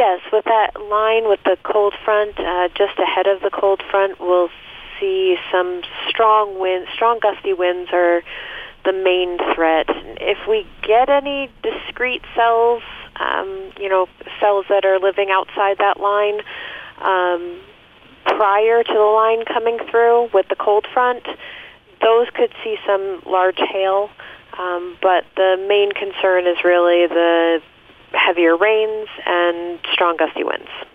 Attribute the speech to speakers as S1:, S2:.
S1: Yes, with that line with the cold front, just ahead of the cold front, we'll see some strong winds. Strong gusty winds are the main threat. If we get any discrete cells, cells that are living outside that line, prior to the line coming through with the cold front, those could see some large hail. But the main concern is really the heavier rains and strong gusty winds.